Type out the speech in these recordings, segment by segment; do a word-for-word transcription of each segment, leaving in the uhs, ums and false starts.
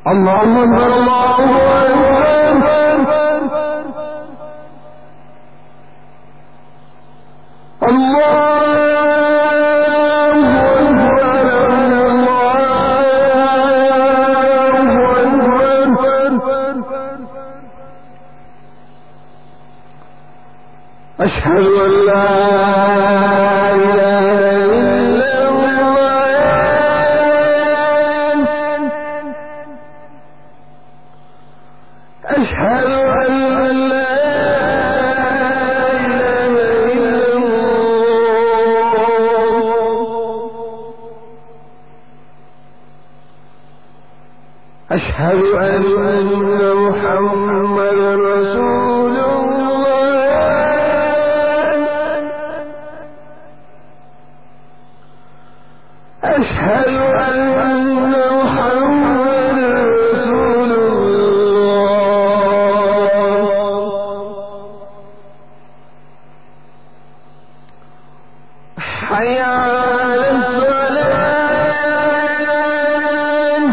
الله أكبر الله أكبر الله أشهد أن لا إله إلا الله أشهد أن لا إله إلا الله أشهد أن محمدا رسول أشهد أن محمدا رسول الله حي على الصلاة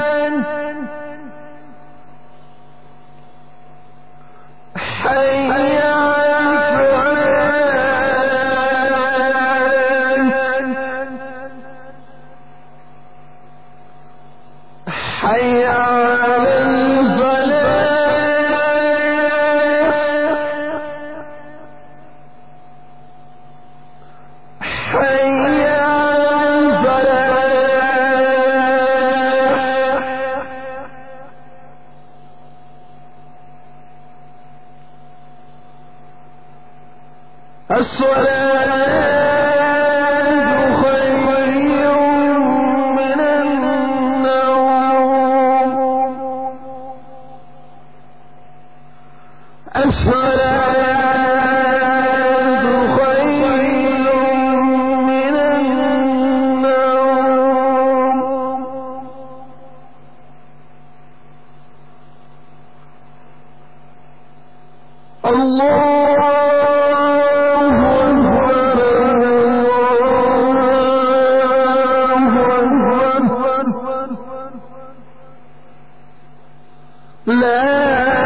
حي حي على الفلاح حي على الفلاح الصلاة الصلاة خير من النوم الله أكبر الله أكبر لا